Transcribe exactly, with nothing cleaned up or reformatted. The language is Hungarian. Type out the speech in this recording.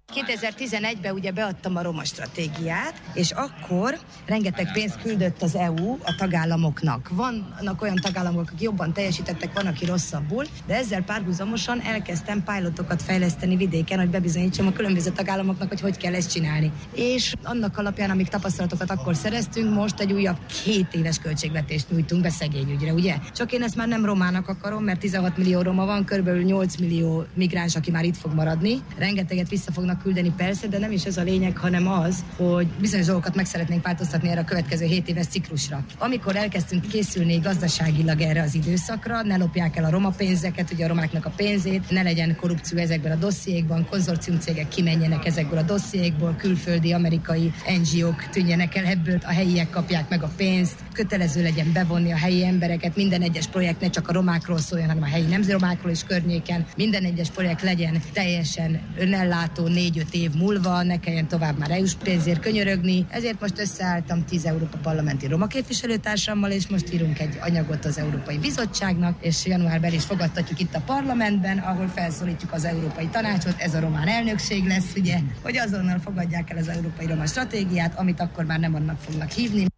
kétezer-tizenegyben ugye beadtam a roma stratégiát, és akkor rengeteg pénzt küldött az é u a tagállamoknak. Vannak olyan tagállamok, akik jobban teljesítettek, van, aki rosszabbul, de ezzel párhuzamosan elkezdtem pilotokat fejleszteni vidéken, hogy bebizonyítsam a különböző tagállamoknak, hogy hogy kell ezt csinálni. És annak alapján, amik tapasztalatokat akkor szereztünk, most egy újabb két éves költségvetést nyújtunk be szegényügyre, ugye? Csak én ezt már nem romának akarom, mert tizenhat millió roma van, körülbelül nyolc millió migráns, aki már itt fog maradni. Rengeteget vissza fognak küldeni persze, de nem is ez a lényeg, hanem az, hogy bizonyos dolgokat meg szeretnénk változtatni erre a következő hét éves ciklusra. Amikor elkezdtünk készülni gazdaságilag erre az időszakra, ne lopják el a roma pénzeket, ugye a romáknak a pénzét, ne legyen korrupció ezekben a dossziékban, konzorciumcégek kimenjenek ezekből a dossziékból, külföldi, amerikai en gé ók tűnjenek el ebből, a helyiek kapják meg a pénzt, kötelező legyen bevonni a helyi embereket, minden egyes projekt ne csak a romákról szóljon, hanem a helyi nemzetiromákról is környéken, minden egyes projekt legyen teljesen önellátó négy-öt év múlva, ne kelljen tovább már é u-s pénzért könyörögni. Ezért most összeálltam tíz Európa Parlamenti roma képviselőtársammal, és most írunk egy anyagot az Európai Bizottságnak, és januárban is fogadtatjuk itt a parlamentben, ahol felszólítjuk az Európai Tanácsot, ez a román elnökség lesz, ugye, hogy azonnal fogadják el az Európai Roma Stratégiát, amit akkor már nem annak fognak hívni.